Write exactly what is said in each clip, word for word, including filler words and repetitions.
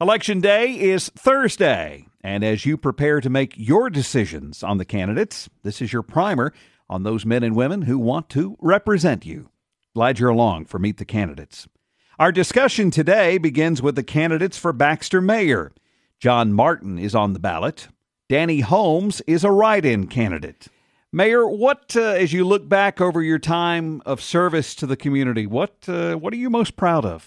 Election Day is Thursday, and as you prepare to make your decisions on the candidates, this is your primer on those men and women who want to represent you. Glad you're along for Meet the Candidates. Our discussion today begins with the candidates for Baxter Mayor. John Martin is on the ballot. Danny Holmes is a write-in candidate. Mayor, what, uh, as you look back over your time of service to the community, what uh, what are you most proud of?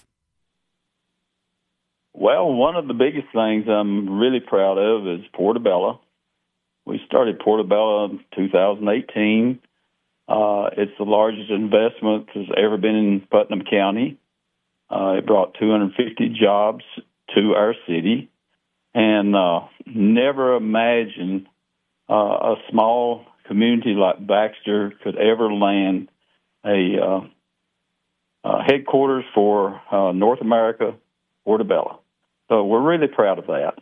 Well, one of the biggest things I'm really proud of is Portobello. We started Portobello in two thousand eighteen. Uh, it's the largest investment that's ever been in Putnam County. Uh, it brought two hundred fifty jobs to our city, and uh, never imagined uh, a small community like Baxter could ever land a uh, uh, headquarters for uh, North America, Portobello. So we're really proud of that.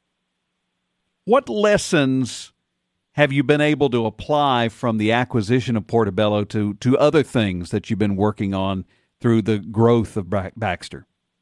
What lessons have you been able to apply from the acquisition of Portobello to, to other things that you've been working on through the growth of Baxter?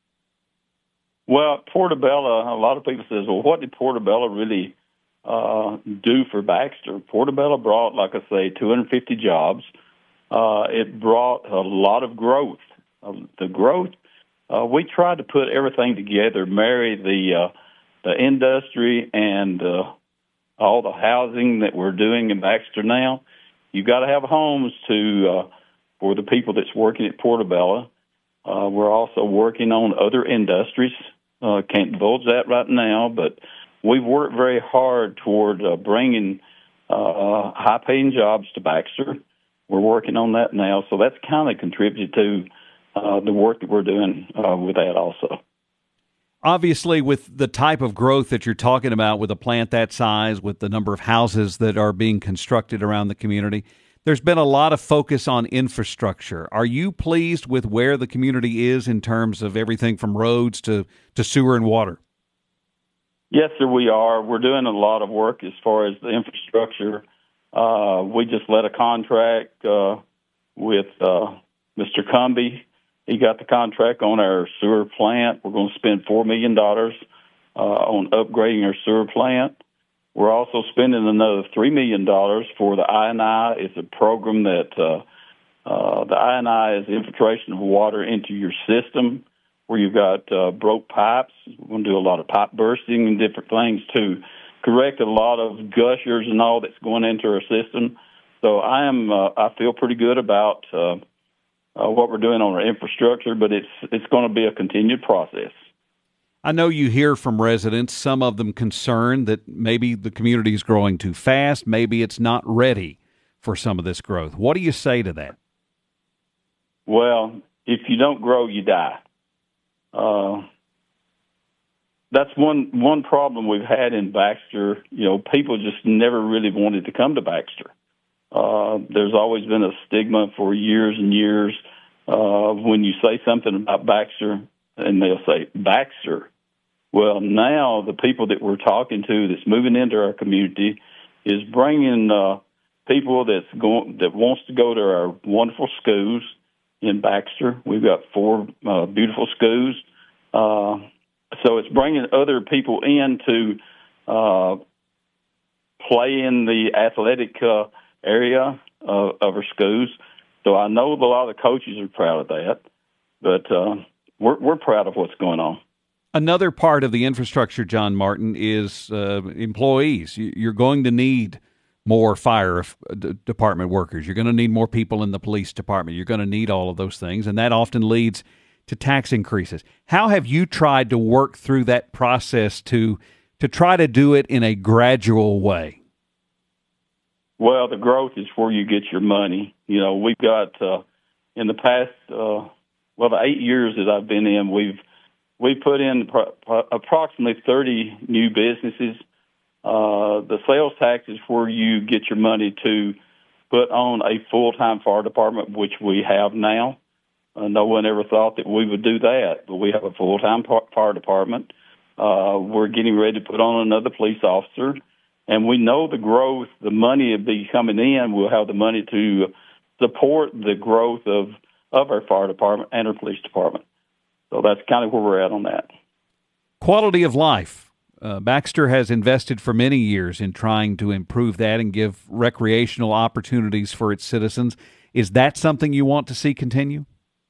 Well, Portobello, a lot of people says, well, what did Portobello really uh, do for Baxter? Portobello brought, like I say, two hundred fifty jobs. Uh, it brought a lot of growth. Uh, the growth, uh, we tried to put everything together, marry the uh, the industry and uh, all the housing that we're doing in Baxter now. You've got to have homes to uh, for the people that's working at Portobello. Uh, we're also working on other industries. Uh, can't divulge that right now, but we've worked very hard toward uh, bringing uh, high-paying jobs to Baxter. We're working on that now, so that's kind of contributed to uh, the work that we're doing uh, with that also. Obviously, with the type of growth that you're talking about, with a plant that size, with the number of houses that are being constructed around the community, there's been a lot of focus on infrastructure. Are you pleased with where the community is in terms of everything from roads to, to sewer and water? Yes, sir, we are. We're doing a lot of work as far as the infrastructure. Uh, we just let a contract uh, with uh, Mister Cumby. He got the contract on our sewer plant. We're going to spend four million dollars uh, on upgrading our sewer plant. We're also spending another three million dollars for the I and I. It's a program that uh, uh, the I and I is infiltration of water into your system where you've got uh, broke pipes. We're going to do a lot of pipe bursting and different things to correct a lot of gushers and all that's going into our system. So I am, uh, I feel pretty good about uh, uh, what we're doing on our infrastructure, but it's it's going to be a continued process. I know you hear from residents, some of them concerned that maybe the community is growing too fast, maybe it's not ready for some of this growth. What do you say to that? Well, if you don't grow, you die. Uh, that's one one problem we've had in Baxter. You know, people just never really wanted to come to Baxter. Uh, there's always been a stigma for years and years. Uh, when you say something about Baxter, and they'll say, Baxter. Well, now the people that we're talking to that's moving into our community is bringing uh, people that's going that wants to go to our wonderful schools in Baxter. We've got four uh, beautiful schools. Uh, so it's bringing other people in to uh, play in the athletic uh, area uh, of our schools. So I know a lot of the coaches are proud of that, but uh, we're, we're proud of what's going on. Another part of the infrastructure, John Martin, is uh, employees. You're going to need more fire department workers. You're going to need more people in the police department. You're going to need all of those things, and that often leads to tax increases. How have you tried to work through that process to to try to do it in a gradual way? Well, the growth is where you get your money. You know, we've got uh, in the past, uh, well, the eight years that I've been in, we've we put in pro- approximately thirty new businesses. Uh, the sales tax is where you get your money to put on a full-time fire department, which we have now. Uh, no one ever thought that we would do that, but we have a full-time par- fire department. Uh, we're getting ready to put on another police officer, and we know the growth, the money will be coming in. We'll have the money to support the growth of, of our fire department and our police department. So that's kind of where we're at on that. Quality of life. Uh, Baxter has invested for many years in trying to improve that and give recreational opportunities for its citizens. Is that something you want to see continue?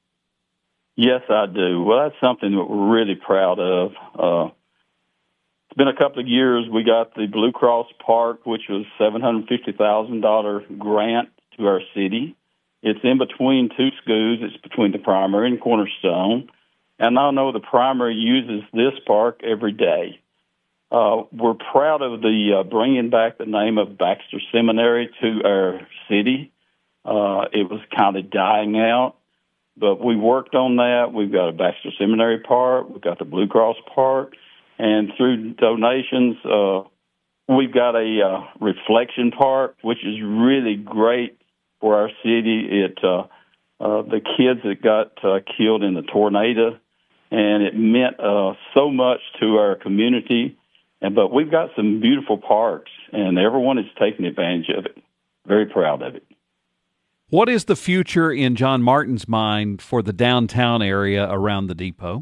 Yes, I do. Well, that's something that we're really proud of. Uh, it's been a couple of years. We got the Blue Cross Park, which was a seven hundred fifty thousand dollars grant to our city. It's in between two schools. It's between the primary and Cornerstone. And I know the primary uses this park every day. Uh, we're proud of the uh, bringing back the name of Baxter Seminary to our city. Uh, it was kind of dying out, but we worked on that. We've got a Baxter Seminary Park. We've got the Blue Cross Park. And through donations, uh, we've got a uh, reflection park, which is really great for our city. It uh, uh, the kids that got uh, killed in the tornado, and it meant uh, so much to our community. And but we've got some beautiful parks, and everyone is taking advantage of it. Very proud of it. What is the future in John Martin's mind for the downtown area around the depot?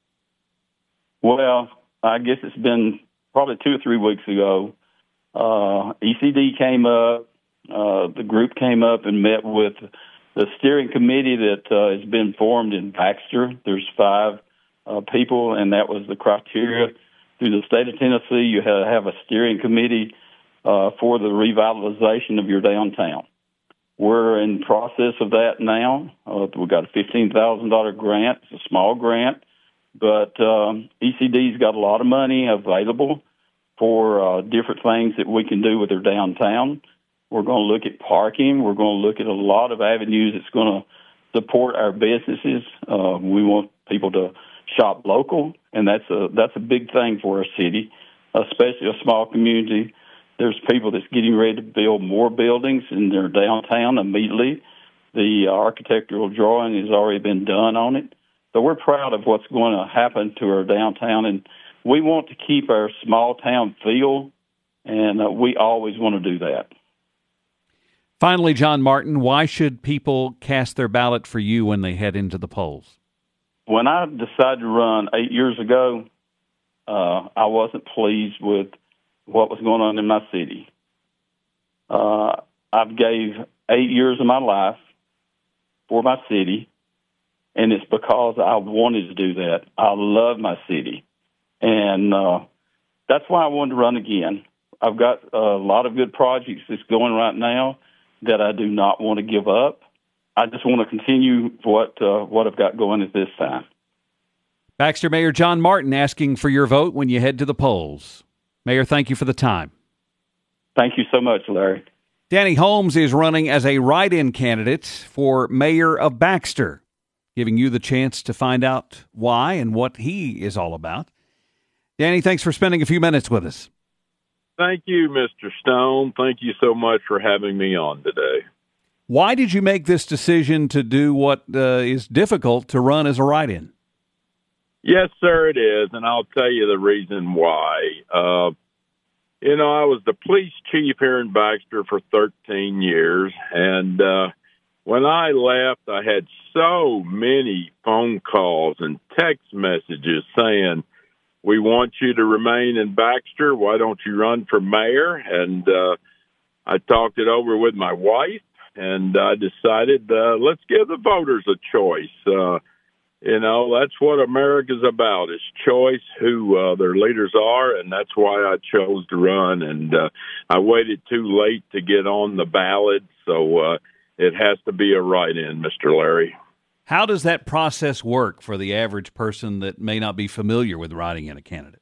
Well, I guess it's been probably two or three weeks ago. Uh, E C D came up. Uh, the group came up and met with the steering committee that uh, has been formed in Baxter. There's five uh, people, and that was the criteria. Through the state of Tennessee, you have, have a steering committee uh, for the revitalization of your downtown. We're in the process of that now. Uh, we've got a fifteen thousand dollars grant. It's a small grant, but um, E C D's got a lot of money available for uh, different things that we can do with their downtown. We're going to look at parking. We're going to look at a lot of avenues that's going to support our businesses. Uh, we want people to shop local, and that's a that's a big thing for our city, especially a small community. There's people that's getting ready to build more buildings in their downtown immediately. The architectural drawing has already been done on it. So we're proud of what's going to happen to our downtown, and we want to keep our small town feel, and uh, we always want to do that. Finally, John Martin, why should people cast their ballot for you when they head into the polls? When I decided to run eight years ago, uh, I wasn't pleased with what was going on in my city. Uh, I've gave eight years of my life for my city, and it's because I wanted to do that. I love my city, and uh, that's why I wanted to run again. I've got a lot of good projects that's going right now that I do not want to give up. I just want to continue what uh, what I've got going at this time. Baxter Mayor John Martin asking for your vote when you head to the polls. Mayor, thank you for the time. Thank you so much, Larry. Danny Holmes is running as a write-in candidate for mayor of Baxter, giving you the chance to find out why and what he is all about. Danny, thanks for spending a few minutes with us. Thank you, Mister Stone. Thank you so much for having me on today. Why did you make this decision to do what uh, is difficult to run as a write-in? Yes, sir, it is, and I'll tell you the reason why. Uh, you know, I was the police chief here in Baxter for thirteen years, and uh, when I left, I had so many phone calls and text messages saying, we want you to remain in Baxter. Why don't you run for mayor? And uh, I talked it over with my wife, and I decided, uh, let's give the voters a choice. Uh, you know, that's what America's about, is choice, who uh, their leaders are, and that's why I chose to run. And uh, I waited too late to get on the ballot, so uh, it has to be a write-in, Mister Larry. How does that process work for the average person that may not be familiar with writing in a candidate?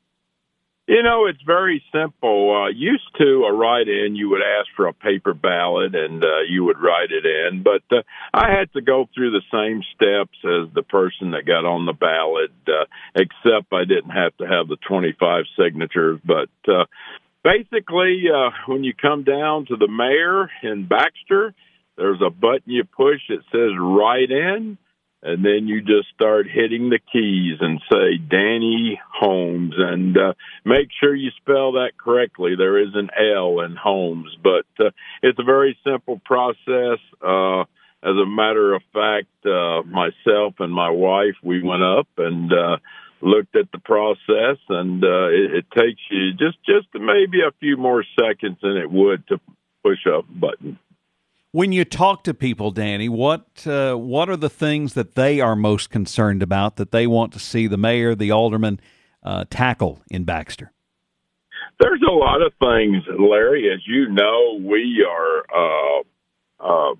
You know, it's very simple. Uh, used to a write-in, you would ask for a paper ballot and uh, you would write it in. But uh, I had to go through the same steps as the person that got on the ballot, uh, except I didn't have to have the twenty-five signatures. But uh, basically, uh, when you come down to the mayor in Baxter, there's a button you push that says write in. And then you just start hitting the keys and say Danny Holmes, and uh, make sure you spell that correctly. There is an L in Holmes, but uh, it's a very simple process. Uh, as a matter of fact, uh, myself and my wife, we went up and uh, looked at the process, and uh, it, it takes you just, just maybe a few more seconds than it would to push a button. When you talk to people, Danny, what uh, what are the things that they are most concerned about that they want to see the mayor, the alderman, uh, tackle in Baxter? There's a lot of things, Larry. As you know, we are uh, uh,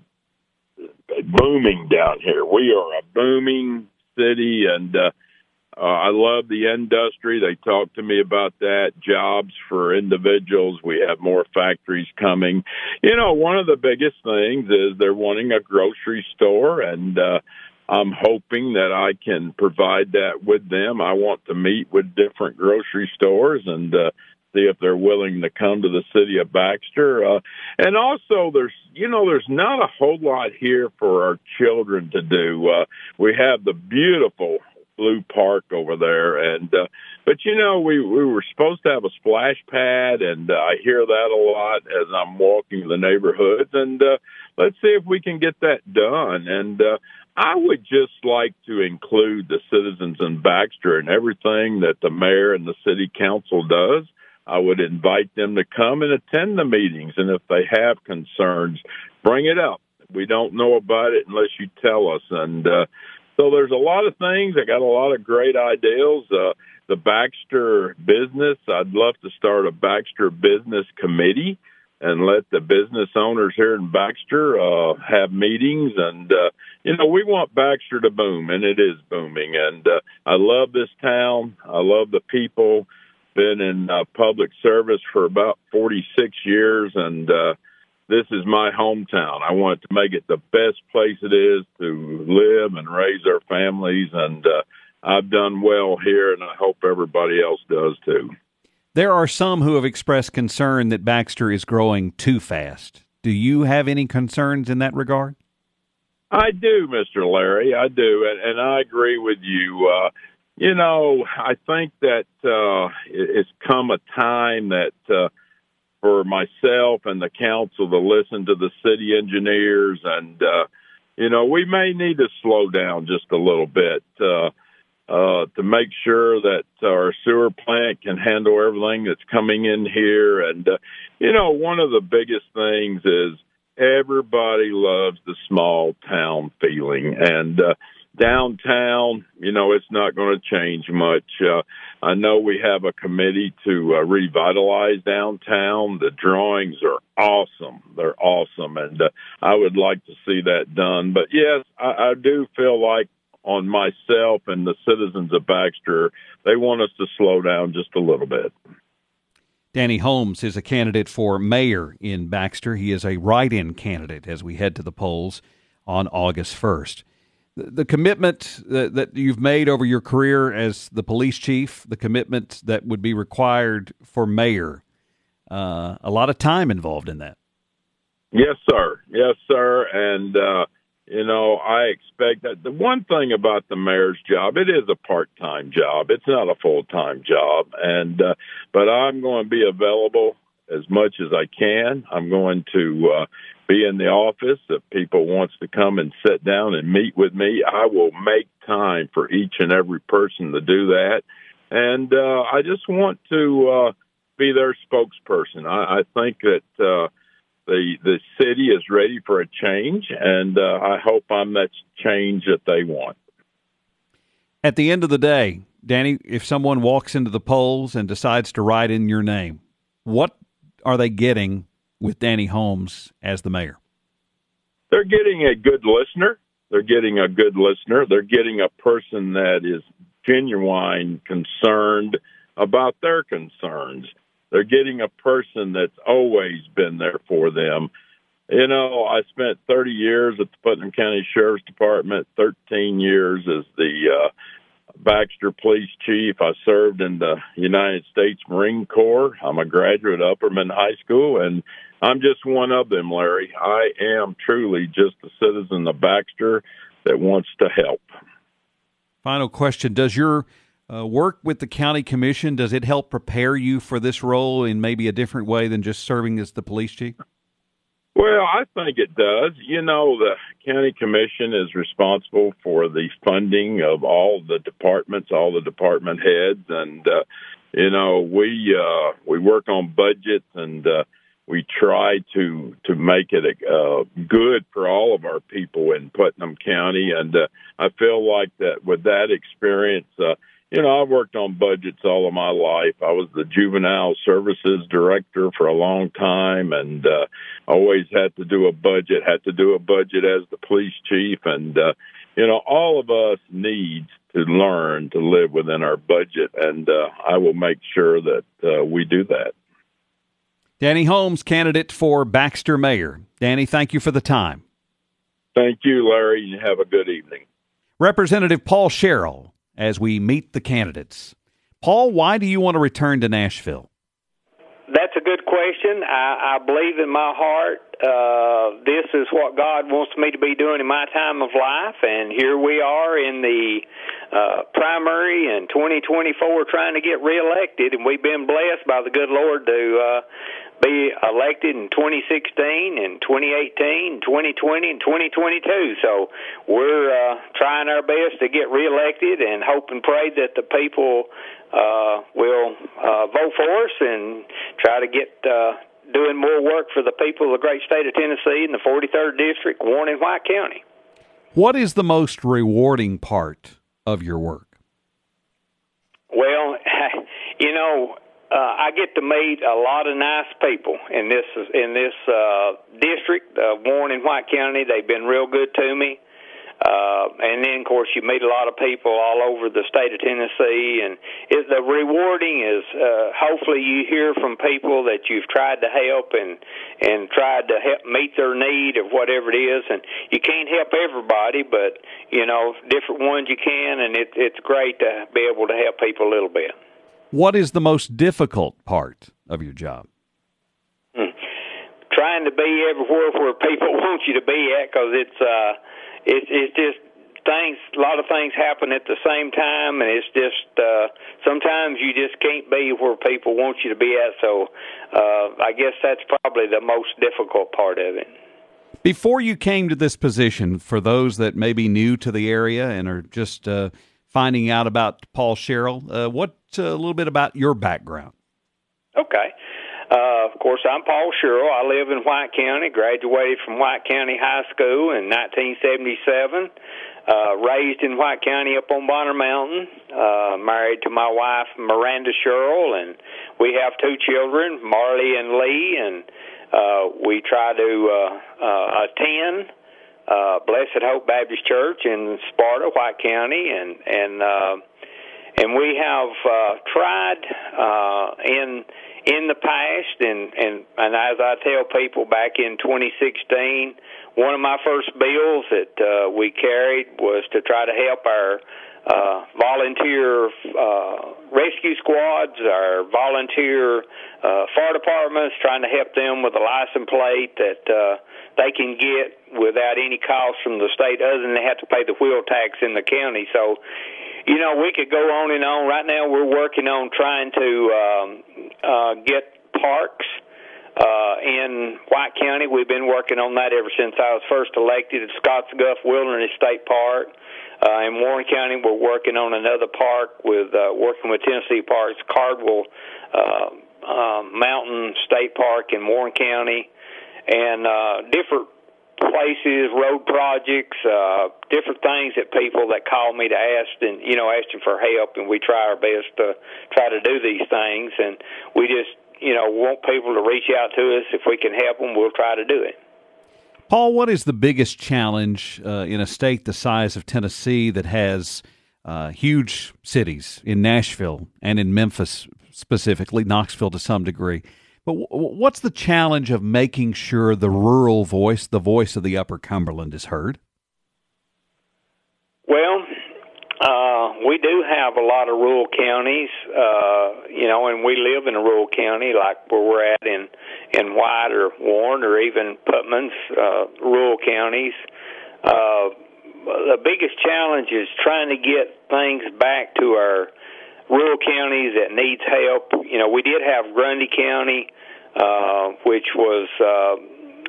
booming down here. We are a booming city, and uh, uh, I love the industry. They talk to me about that, jobs for individuals. We have more factories coming. You know, one of the biggest things is they're wanting a grocery store, and uh, I'm hoping that I can provide that with them. I want to meet with different grocery stores and uh, see if they're willing to come to the city of Baxter. Uh, and also, there's, you know, there's not a whole lot here for our children to do. Uh, we have the beautiful Blue Park over there, and uh, but you know, we we were supposed to have a splash pad, and uh, I hear that a lot as I'm walking the neighborhoods, and uh, let's see if we can get that done. And uh, I would just like to include the citizens in Baxter in everything that the mayor and the city council does. I would invite them to come and attend the meetings, and if they have concerns, bring it up. We don't know about it unless you tell us, and uh, so there's a lot of things. I got a lot of great ideas. Uh, the Baxter business, I'd love to start a Baxter business committee and let the business owners here in Baxter uh, have meetings. And, uh, you know, we want Baxter to boom, and it is booming. And uh, I love this town. I love the people. Been in uh, public service for about forty-six years, and uh, this is my hometown. I want to make it the best place it is to live and raise our families, and uh, I've done well here, and I hope everybody else does too. There are some who have expressed concern that Baxter is growing too fast. Do you have any concerns in that regard? I do, Mister Larry. I do, and, and I agree with you. Uh, you know, I think that uh, it's come a time that uh, for myself and the council to listen to the city engineers, and, uh, you know, we may need to slow down just a little bit uh, uh, to make sure that our sewer plant can handle everything that's coming in here. And, uh, you know, one of the biggest things is everybody loves the small town feeling, and uh, downtown, you know, it's not going to change much. Uh, I know we have a committee to uh, revitalize downtown. The drawings are awesome. They're awesome, and uh, I would like to see that done. But, yes, I, I do feel like on myself and the citizens of Baxter, they want us to slow down just a little bit. Danny Holmes is a candidate for mayor in Baxter. He is a write-in candidate as we head to the polls on August first. The commitment that you've made over your career as the police chief, the commitment that would be required for mayor, uh, a lot of time involved in that. Yes, sir. Yes, sir. And, uh, you know, I expect that the one thing about the mayor's job, it is a part-time job. It's not a full-time job. And, uh, but I'm going to be available as much as I can. I'm going to uh, be in the office. If people wants to come and sit down and meet with me, I will make time for each and every person to do that. And uh, I just want to uh, be their spokesperson. I, I think that uh, the the city is ready for a change, and uh, I hope I'm that change that they want. At the end of the day, Danny, if someone walks into the polls and decides to write in your name, what are they getting with Danny Holmes as the mayor? They're getting a good listener. They're getting a good listener. They're getting a person that is genuine concerned about their concerns. They're getting a person that's always been there for them. You know, I spent thirty years at the Putnam County Sheriff's Department, thirteen years as the uh, Baxter Police Chief. I served in the United States Marine Corps. I'm a graduate of Upperman High School, and I'm just one of them, Larry. I am truly just a citizen of Baxter that wants to help. Final question. Does your uh, work with the county commission, does it help prepare you for this role in maybe a different way than just serving as the police chief? Well, I think it does. You know, the county commission is responsible for the funding of all the departments, all the department heads, and uh, you know we uh, we work on budgets, and uh, we try to to make it uh, good for all of our people in Putnam County. And uh, I feel like that with that experience. Uh, You know, I've worked on budgets all of my life. I was the juvenile services director for a long time, and uh, always had to do a budget, had to do a budget as the police chief. And, uh, you know, all of us need to learn to live within our budget, and uh, I will make sure that uh, we do that. Danny Holmes, candidate for Baxter mayor. Danny, thank you for the time. Thank you, Larry, and have a good evening. Representative Paul Sherrill, as we meet the candidates. Paul, why do you want to return to Nashville? That's a good question. I, I believe in my heart uh, this is what God wants me to be doing in my time of life, and here we are in the uh, primary in twenty twenty-four trying to get reelected, and we've been blessed by the good Lord to uh, be elected in twenty sixteen and twenty eighteen, twenty twenty, and twenty twenty-two. So we're uh, trying our best to get reelected and hope and pray that the people uh, will uh, vote for us and try to get uh, doing more work for the people of the great state of Tennessee in the forty-third District, Warren and White County. What is the most rewarding part of your work? Well, you know, Uh, I get to meet a lot of nice people in this in this uh, district, uh, Warren and White County. They've been real good to me. Uh, and then, of course, you meet a lot of people all over the state of Tennessee. And it, the rewarding is uh, hopefully you hear from people that you've tried to help and, and tried to help meet their need of whatever it is. And you can't help everybody, but, you know, different ones you can. And it, it's great to be able to help people a little bit. What is the most difficult part of your job? Hmm. Trying to be everywhere where people want you to be at, because it's uh, it's it's just things. A lot of things happen at the same time, and it's just uh, sometimes you just can't be where people want you to be at. So uh, I guess that's probably the most difficult part of it. Before you came to this position, for those that may be new to the area and are just uh, finding out about Paul Sherrill, uh, what uh, a little bit about your background? Okay. Uh, of course, I'm Paul Sherrill. I live in White County, graduated from White County High School in nineteen seventy-seven, uh, raised in White County up on Bonner Mountain, uh, married to my wife, Miranda Sherrill, and we have two children, Marley and Lee, and uh, we try to uh, uh, attend uh, Blessed Hope Baptist Church in Sparta, White County, and, and, uh, and we have uh, tried uh, in in the past, and, and, and as I tell people, back in twenty sixteen, one of my first bills that uh, we carried was to try to help our uh, volunteer uh, rescue squads, our volunteer uh, fire departments, trying to help them with a license plate that uh, they can get without any cost from the state other than they have to pay the wheel tax in the county. So, you know, we could go on and on. Right now we're working on trying to um, uh, get parks uh, in White County. We've been working on that ever since I was first elected at Scottsguff Wilderness State Park. Uh, in Warren County, we're working on another park with uh, working with Tennessee Parks, Cardwell uh, uh, Mountain State Park in Warren County, and uh, different places, road projects, uh, different things that people that call me to ask and, you know, asking for help, and we try our best to try to do these things, and we just, you know, want people to reach out to us. If we can help them, we'll try to do it. Paul, what is the biggest challenge uh, in a state the size of Tennessee that has uh, huge cities in Nashville and in Memphis specifically, Knoxville to some degree? But w- what's the challenge of making sure the rural voice, the voice of the Upper Cumberland, is heard? Well, uh, we do have a lot of rural counties, uh, you know, and we live in a rural county like where we're at in, in White or Warren or even Putman's uh, rural counties. Uh, the biggest challenge is trying to get things back to our rural counties that needs help. You know, we did have Grundy County, uh, which was uh,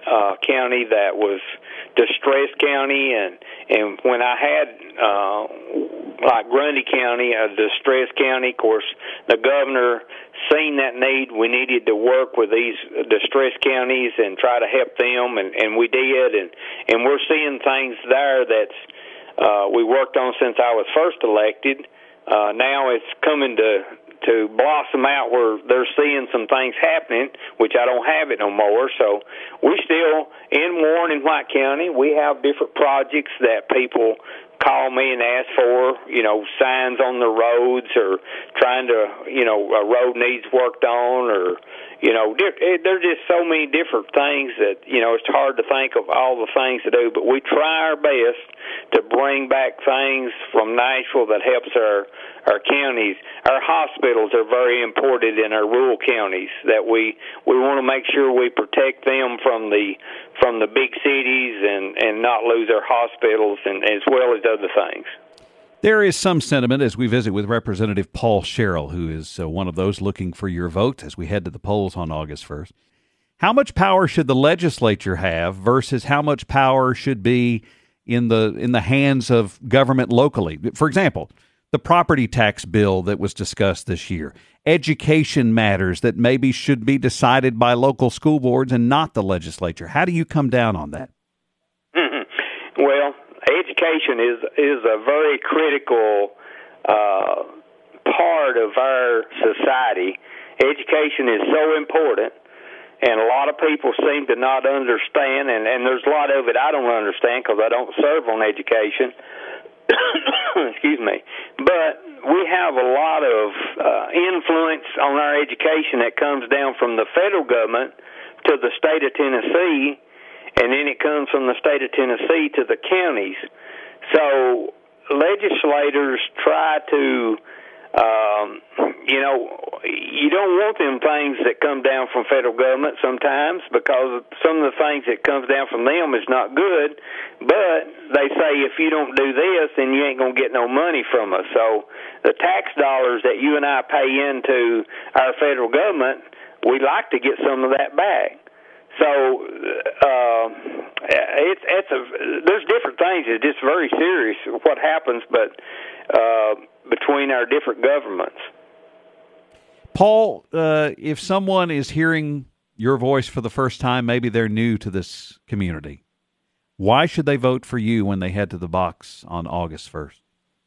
uh, county that was distressed county, and and when I had uh, like Grundy County, a distressed county, of course, the governor seen that need. We needed to work with these distressed counties and try to help them, and, and we did, and and we're seeing things there that's uh, we worked on since I was first elected. Uh, now it's coming to to blossom out where they're seeing some things happening, which I don't have it no more. So we still, in Warren and White County, we have different projects that people call me and ask for, you know, signs on the roads, or trying to, you know, a road needs worked on, or, you know, there's just so many different things that, you know, it's hard to think of all the things to do, but we try our best to bring back things from Nashville that helps our our counties. Our hospitals are very important in our rural counties, that we we want to make sure we protect them from the from the big cities and and not lose our hospitals, and as well as other things. There is some sentiment as we visit with Representative Paul Sherrill, who is uh, one of those looking for your vote as we head to the polls on August first. How much power should the legislature have versus how much power should be in the in the hands of government locally? For example, the property tax bill that was discussed this year, education matters that maybe should be decided by local school boards and not the legislature. How do you come down on that? Mm-hmm. Well, education is is a very critical uh, part of our society. Education is so important, and a lot of people seem to not understand, and, and there's a lot of it I don't understand because I don't serve on education. Excuse me. But we have a lot of uh, influence on our education that comes down from the federal government to the state of Tennessee, and then it comes from the state of Tennessee to the counties. So legislators try to, um, you know, you don't want them things that come down from federal government sometimes, because some of the things that comes down from them is not good, but they say if you don't do this, then you ain't going to get no money from us. So the tax dollars that you and I pay into our federal government, we like to get some of that back. So uh, it's it's a there's different things. It's just very serious what happens, but uh, between our different governments. Paul, uh, if someone is hearing your voice for the first time, maybe they're new to this community, why should they vote for you when they head to the box on August first?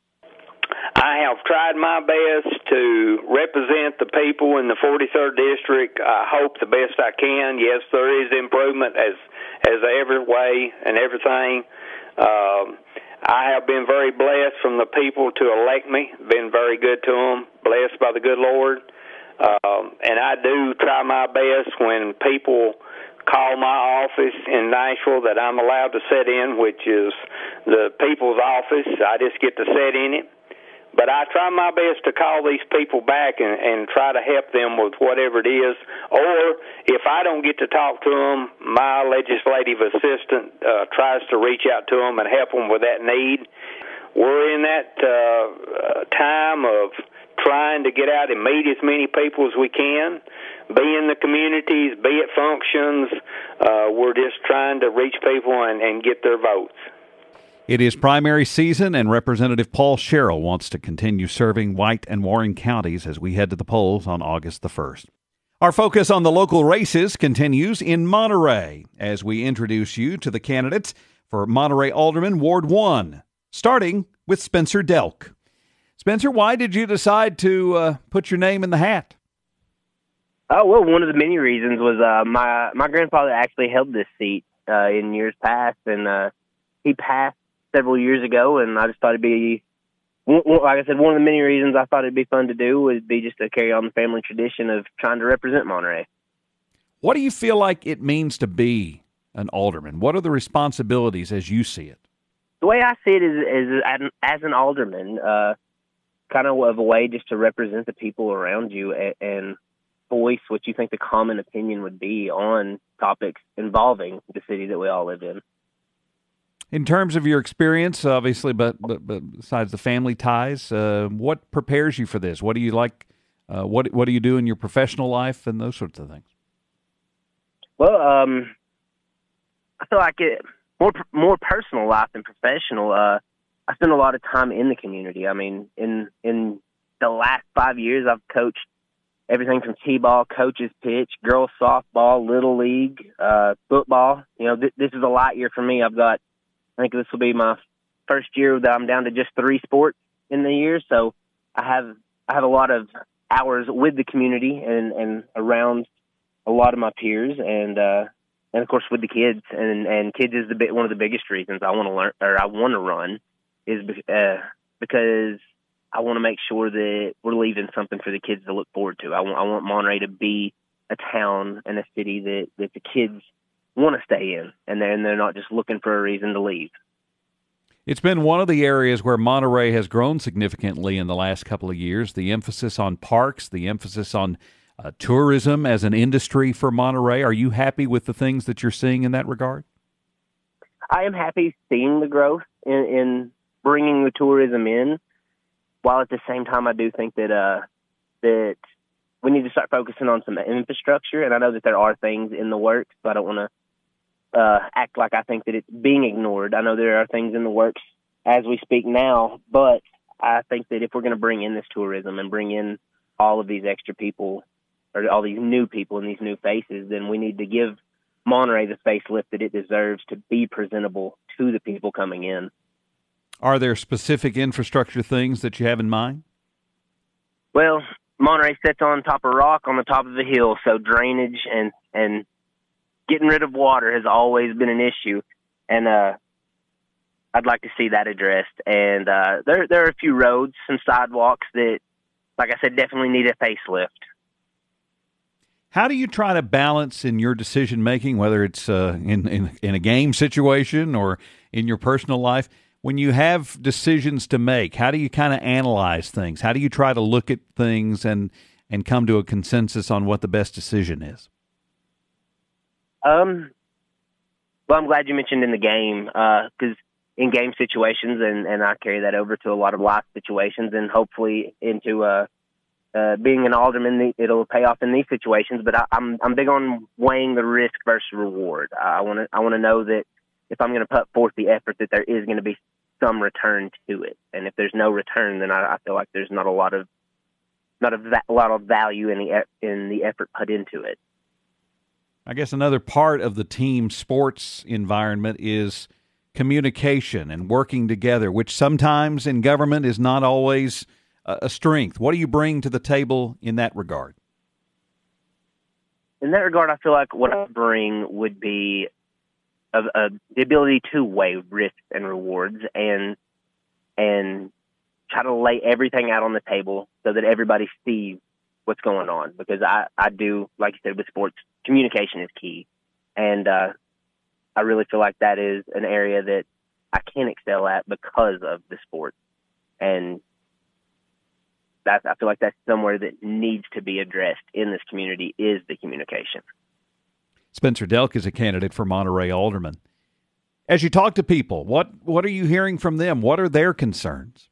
I have tried my best to represent the people in the forty-third District. I hope the best I can. Yes, there is improvement as as every way and everything. Um, I have been very blessed from the people to elect me, been very good to them, blessed by the good Lord. Um, and I do try my best when people call my office in Nashville that I'm allowed to sit in, which is the people's office. I just get to sit in it. But I try my best to call these people back and, and try to help them with whatever it is. Or if I don't get to talk to them, my legislative assistant uh, tries to reach out to them and help them with that need. We're in that uh, time of trying to get out and meet as many people as we can, be in the communities, be at functions. Uh, we're just trying to reach people and, and get their votes. It is primary season, and Representative Paul Sherrill wants to continue serving White and Warren counties as we head to the polls on August the first. Our focus on the local races continues in Monterey as we introduce you to the candidates for Monterey Alderman Ward one, starting with Spencer Delk. Spencer, why did you decide to uh, put your name in the hat? Oh, well, one of the many reasons was uh, my my grandfather actually held this seat uh, in years past, and uh, he passed several years ago, and I just thought it'd be, like I said, one of the many reasons I thought it'd be fun to do would be just to carry on the family tradition of trying to represent Monterey. What do you feel like it means to be an alderman? What are the responsibilities as you see it? The way I see it is, is as an alderman, uh, kind of of a way just to represent the people around you and, and voice what you think the common opinion would be on topics involving the city that we all live in. In terms of your experience, obviously, but, but, but besides the family ties, uh, what prepares you for this? What do you like? Uh, what what do you do in your professional life and those sorts of things? Well, um, I feel like it more more personal life than professional. Uh, I spend a lot of time in the community. I mean, in in the last five years, I've coached everything from t-ball, coaches pitch, girls softball, little league, uh, football. You know, th- this is a light year for me. I've got, I think this will be my first year that I'm down to just three sports in the year. So I have, I have a lot of hours with the community and, and around a lot of my peers and, uh, and of course with the kids and, and kids is the bit, one of the biggest reasons I want to learn or I want to run is, uh, because I want to make sure that we're leaving something for the kids to look forward to. I want, I want Monterey to be a town and a city that, that the kids want to stay in, and they're, and they're not just looking for a reason to leave. It's been one of the areas where Monterey has grown significantly in the last couple of years, the emphasis on parks, the emphasis on uh, tourism as an industry for Monterey. Are you happy with the things that you're seeing in that regard? I am happy seeing the growth in, in bringing the tourism in. While at the same time, I do think that uh, that we need to start focusing on some infrastructure, and I know that there are things in the works, but I don't want to uh, act like I think that it's being ignored. I know there are things in the works as we speak now, but I think that if we're going to bring in this tourism and bring in all of these extra people or all these new people and these new faces, then we need to give Monterey the facelift that it deserves to be presentable to the people coming in. Are there specific infrastructure things that you have in mind? Well, Monterey sits on top of rock on the top of a hill, so drainage and, and getting rid of water has always been an issue, and uh, I'd like to see that addressed. And uh, there there are a few roads, some sidewalks that, like I said, definitely need a facelift. How do you try to balance in your decision-making, whether it's uh, in, in, in a game situation or in your personal life, when you have decisions to make? How do you kind of analyze things? How do you try to look at things and, and come to a consensus on what the best decision is? Um, well, I'm glad you mentioned in the game, because uh, in game situations, and, and I carry that over to a lot of life situations, and hopefully into uh, uh, being an alderman, it'll pay off in these situations. But I, I'm I'm big on weighing the risk versus reward. I want to I want to know that if I'm going to put forth the effort, that there is going to be some return to it. And if there's no return, then I, I feel like there's not a lot of not a, va- a lot of value in the in the effort put into it. I guess another part of the team sports environment is communication and working together, which sometimes in government is not always a, a strength. What do you bring to the table in that regard? In that regard, I feel like what I bring would be Of, uh, the ability to weigh risks and rewards and and try to lay everything out on the table so that everybody sees what's going on. Because I, I do, like you said, with sports, communication is key. And uh, I really feel like that is an area that I can excel at because of the sport. And that's, I feel like that's somewhere that needs to be addressed in this community is the communication. Spencer Delk is a candidate for Monterey alderman. As you talk to people, what, what are you hearing from them? What are their concerns?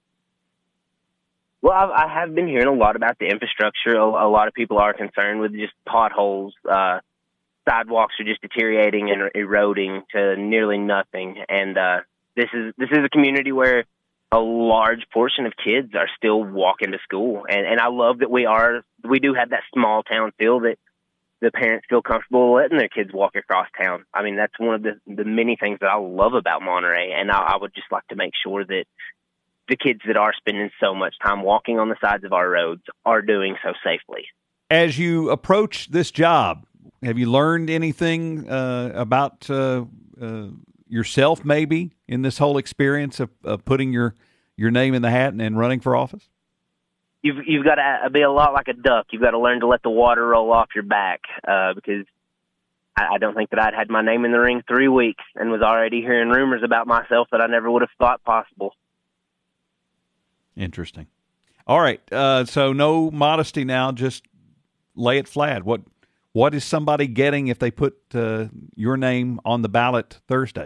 Well, I've, I have been hearing a lot about the infrastructure. A, a lot of people are concerned with just potholes. Uh, sidewalks are just deteriorating and eroding to nearly nothing. And uh, this is this is a community where a large portion of kids are still walking to school. And, and I love that we are we do have that small town feel that the parents feel comfortable letting their kids walk across town. I mean, that's one of the, the many things that I love about Monterey, and I, I would just like to make sure that the kids that are spending so much time walking on the sides of our roads are doing so safely. As you approach this job, have you learned anything uh, about uh, uh, yourself maybe in this whole experience of, of putting your, your name in the hat and, and running for office? You've you've got to be a lot like a duck. You've got to learn to let the water roll off your back uh, because I, I don't think that I'd had my name in the ring three weeks and was already hearing rumors about myself that I never would have thought possible. Interesting. All right, uh, so no modesty now, just lay it flat. What what is somebody getting if they put uh, your name on the ballot Thursday?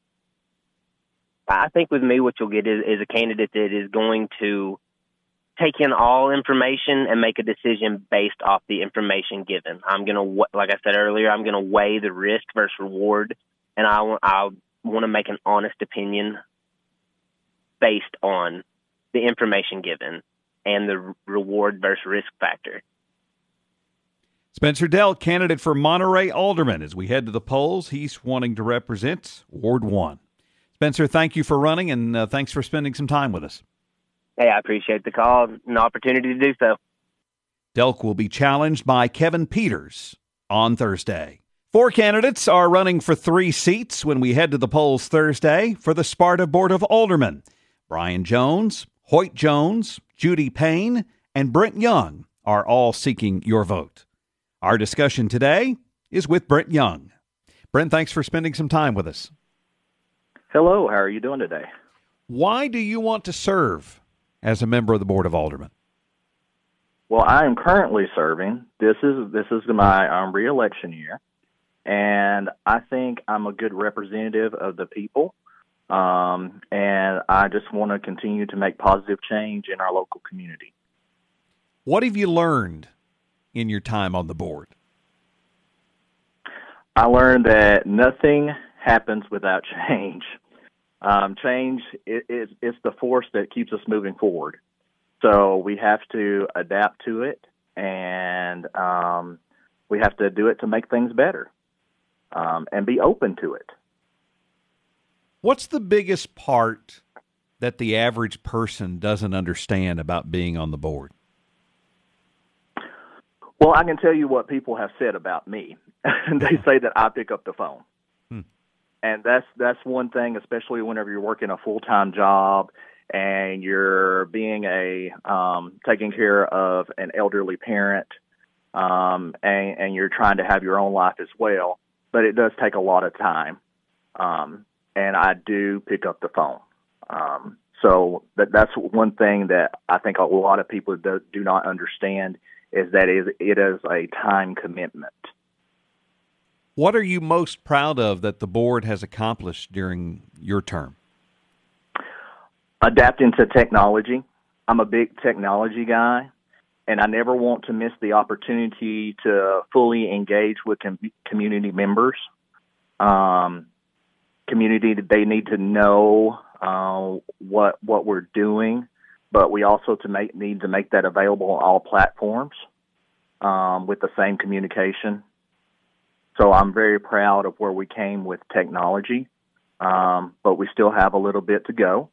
I think with me what you'll get is, is a candidate that is going to take in all information and make a decision based off the information given. I'm going to, like I said earlier, I'm going to weigh the risk versus reward and I want I want to make an honest opinion based on the information given and the reward versus risk factor. Spencer Dell, candidate for Monterey Alderman. As we head to the polls, he's wanting to represent Ward one. Spencer, thank you for running, and uh, thanks for spending some time with us. Hey, I appreciate the call and the opportunity to do so. Delk will be challenged by Kevin Peters on Thursday. Four candidates are running for three seats when we head to the polls Thursday for the Sparta Board of Aldermen. Brian Jones, Hoyt Jones, Judy Payne, and Brent Young are all seeking your vote. Our discussion today is with Brent Young. Brent, thanks for spending some time with us. Hello, how are you doing today? Why do you want to serve as a member of the Board of Aldermen? Well, I am currently serving. This is this is my um, re-election year, and I think I'm a good representative of the people, um, and I just want to continue to make positive change in our local community. What have you learned in your time on the board? I learned that nothing happens without change. Um, change is it, it's the force that keeps us moving forward. So we have to adapt to it, and um, we have to do it to make things better, um, and be open to it. What's the biggest part that the average person doesn't understand about being on the board? Well, I can tell you what people have said about me. They say that I pick up the phone. Hmm. And that's that's one thing, especially whenever you're working a full-time job and you're being a um, taking care of an elderly parent, um, and, and you're trying to have your own life as well. But it does take a lot of time, um, and I do pick up the phone. Um, so that, that's one thing that I think a lot of people do, do not understand, is that it, it is a time commitment. What are you most proud of that the board has accomplished during your term? Adapting to technology. I'm a big technology guy, and I never want to miss the opportunity to fully engage with com- community members. Um, community, they need to know uh, what what we're doing, but we also to make need to make that available on all platforms um, with the same communication. So I'm very proud of where we came with technology, um, but we still have a little bit to go.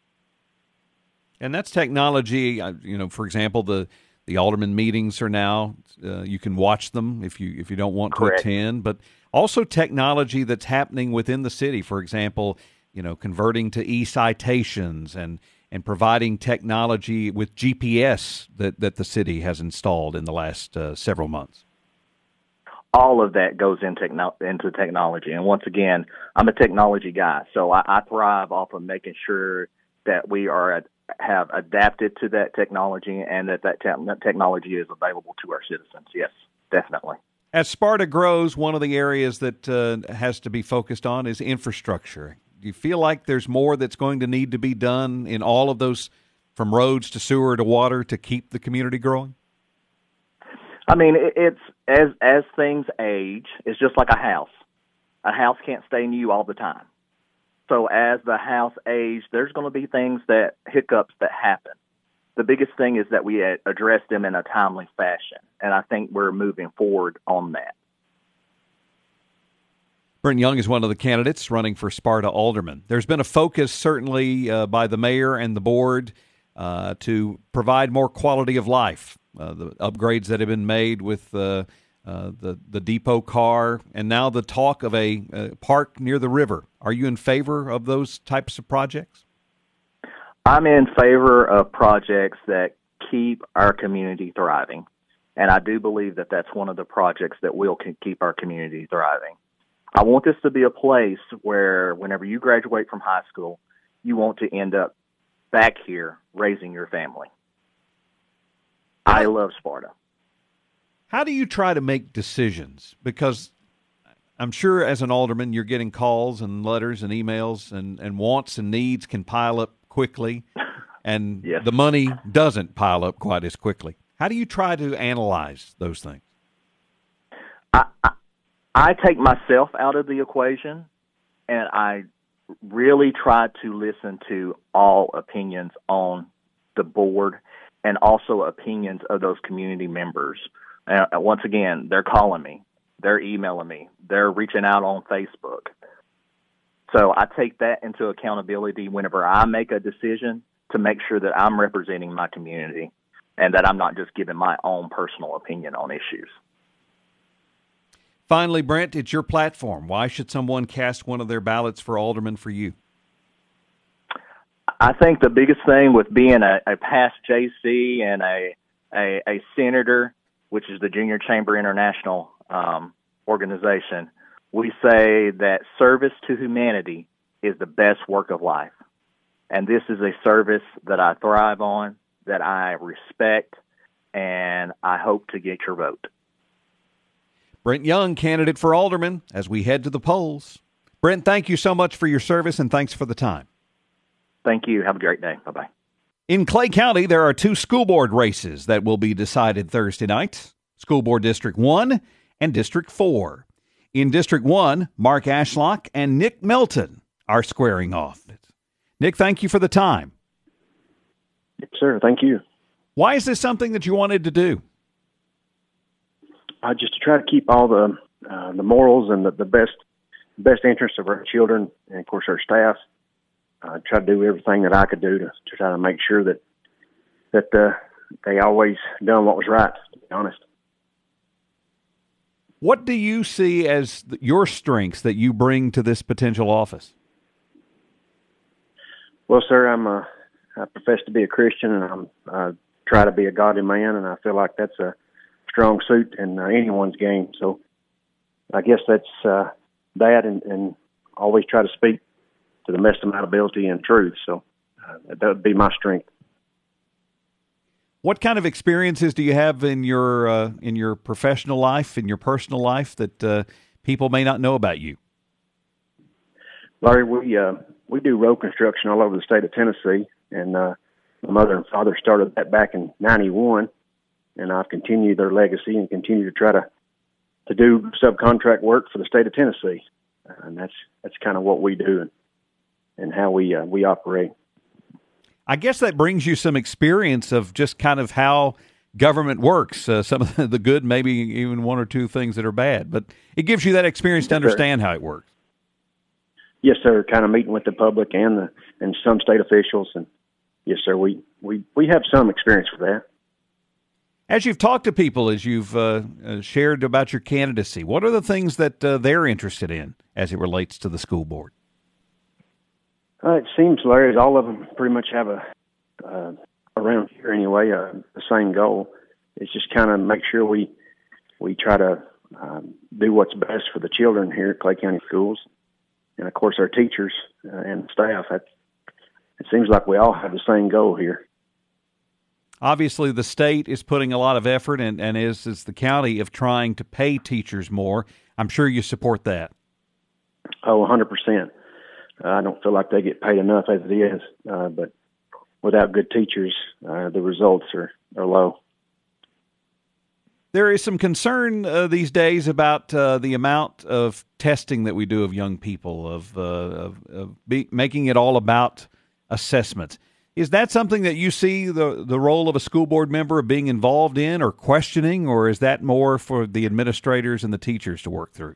And that's technology. You know, for example, the the alderman meetings are now uh, you can watch them if you if you don't want Correct. to attend. But also technology that's happening within the city. For example, you know, converting to e-citations and and providing technology with G P S that that the city has installed in the last uh, several months. All of that goes in techno- into technology. And once again, I'm a technology guy, so I, I thrive off of making sure that we are at, have adapted to that technology and that that, te- that technology is available to our citizens. Yes, definitely. As Sparta grows, one of the areas that uh, has to be focused on is infrastructure. Do you feel like there's more that's going to need to be done in all of those, from roads to sewer to water, to keep the community growing? I mean, it's as as things age, it's just like a house. A house can't stay new all the time. So as the house ages, there's going to be things that hiccups that happen. The biggest thing is that we address them in a timely fashion, and I think we're moving forward on that. Brent Young is one of the candidates running for Sparta Alderman. There's been a focus, certainly, uh, by the mayor and the board uh, to provide more quality of life. Uh, the upgrades that have been made with uh, uh, the the depot car, and now the talk of a, a park near the river. Are you in favor of those types of projects? I'm in favor of projects that keep our community thriving, and I do believe that that's one of the projects that will keep our community thriving. I want this to be a place where whenever you graduate from high school, you want to end up back here raising your family. I love Sparta. How do you try to make decisions? Because I'm sure as an alderman, you're getting calls and letters and emails, and, and wants and needs can pile up quickly, and yes. the money doesn't pile up quite as quickly. How do you try to analyze those things? I, I, I take myself out of the equation, and I really try to listen to all opinions on the board and also opinions of those community members. Uh, once again, they're calling me, they're emailing me, they're reaching out on Facebook. So I take that into accountability whenever I make a decision to make sure that I'm representing my community and that I'm not just giving my own personal opinion on issues. Finally, Brent, it's your platform. Why should someone cast one of their ballots for alderman for you? I think the biggest thing with being a, a past J C and a, a a senator, which is the Junior Chamber International um, organization, we say that service to humanity is the best work of life. And this is a service that I thrive on, that I respect, and I hope to get your vote. Brent Young, candidate for alderman, as we head to the polls. Brent, thank you so much for your service, and thanks for the time. Thank you. Have a great day. Bye-bye. In Clay County, there are two school board races that will be decided Thursday night. School Board District one and District four. In District one, Mark Ashlock and Nick Melton are squaring off. Nick, thank you for the time. Yes, sir. Thank you. Why is this something that you wanted to do? Uh, just to try to keep all the uh, the morals and the, the best best interests of our children and, of course, our staff. Uh, try to do everything that I could do to, to try to make sure that that uh, they always done what was right, to be honest. What do you see as your strengths that you bring to this potential office? Well, sir, I'm a, I profess to be a Christian, and I'm uh, try to be a godly man, and I feel like that's a strong suit in uh, anyone's game. So I guess that's uh, that, and, and always try to speak to the best of my ability and truth. So uh, that would be my strength. What kind of experiences do you have in your uh, in your professional life, in your personal life, that uh, people may not know about you? Larry, we uh, we do road construction all over the state of Tennessee, and uh, my mother and father started that back in ninety-one, and I've continued their legacy and continue to try to to do subcontract work for the state of Tennessee, and that's that's kind of what we do and, and how we uh, we operate. I guess that brings you some experience of just kind of how government works. Uh, some of the good, maybe even one or two things that are bad, but it gives you that experience to understand how it works. Yes, sir. Kind of meeting with the public and the and some state officials, and yes, sir. We we we have some experience with that. As you've talked to people, as you've uh, uh, shared about your candidacy, what are the things that uh, they're interested in as it relates to the school board? Uh, it seems, Larry, all of them pretty much have a, uh, around here anyway, uh, the same goal. It's just kind of make sure we we try to um, do what's best for the children here at Clay County Schools, and of course our teachers uh, and staff. That, it seems like we all have the same goal here. Obviously, the state is putting a lot of effort, and, and is, is the county, of trying to pay teachers more. I'm sure you support that. Oh, one hundred percent. Uh, I don't feel like they get paid enough as it is, uh, but without good teachers, uh, the results are, are low. There is some concern uh, these days about uh, the amount of testing that we do of young people, of, uh, of, of be, making it all about assessment. Is that something that you see the, the role of a school board member being involved in or questioning, or is that more for the administrators and the teachers to work through?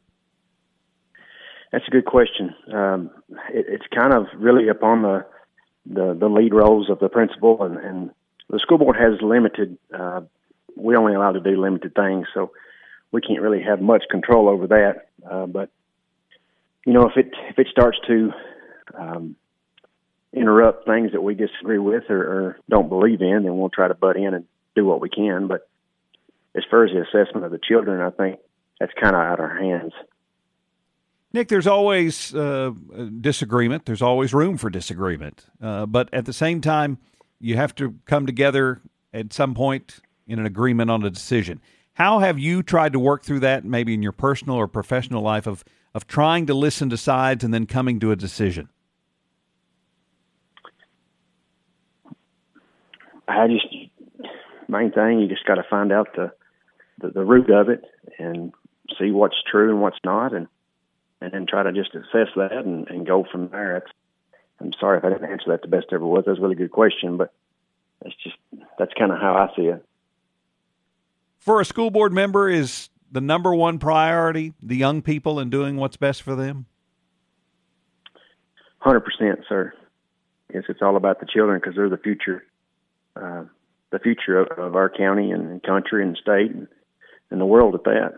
That's a good question. Um, it, it's kind of really upon the, the, the lead roles of the principal, and, and the school board has limited, uh, we're only allowed to do limited things, so we can't really have much control over that. Uh, but, you know, if it, if it starts to um, interrupt things that we disagree with or, or don't believe in, then we'll try to butt in and do what we can. But as far as the assessment of the children, I think that's kind of out of our hands. Nick, there's always uh, disagreement. There's always room for disagreement. Uh, but at the same time, you have to come together at some point in an agreement on a decision. How have you tried to work through that, maybe in your personal or professional life, of, of trying to listen to sides and then coming to a decision? I just, main thing, you just got to find out the, the, the root of it and see what's true and what's not, and and then try to just assess that and, and go from there. That's, I'm sorry if I didn't answer that the best ever was. That was a really good question, but that's just that's kind of how I see it. For a school board member, is the number one priority the young people and doing what's best for them? one hundred percent, sir. Yes, it's all about the children because they're the future, uh, the future of, of our county and, and country and state and, and the world at that.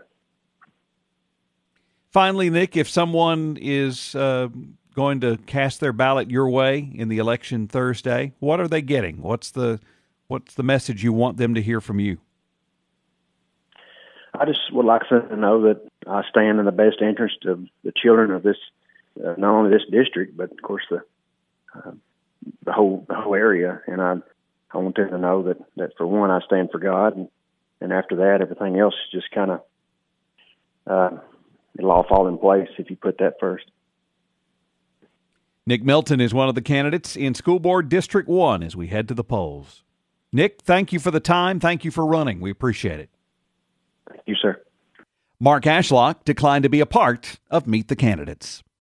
Finally, Nick, if someone is uh, going to cast their ballot your way in the election Thursday, what are they getting? What's the what's the message you want them to hear from you? I just would like them to know that I stand in the best interest of the children of this, uh, not only this district, but of course the uh, the whole the whole area. And I I want them to know that, that for one, I stand for God, and, and after that, everything else is just kind of uh, it'll all fall in place if you put that first. Nick Milton is one of the candidates in School Board District one as we head to the polls. Nick, thank you for the time. Thank you for running. We appreciate it. Thank you, sir. Mark Ashlock declined to be a part of Meet the Candidates.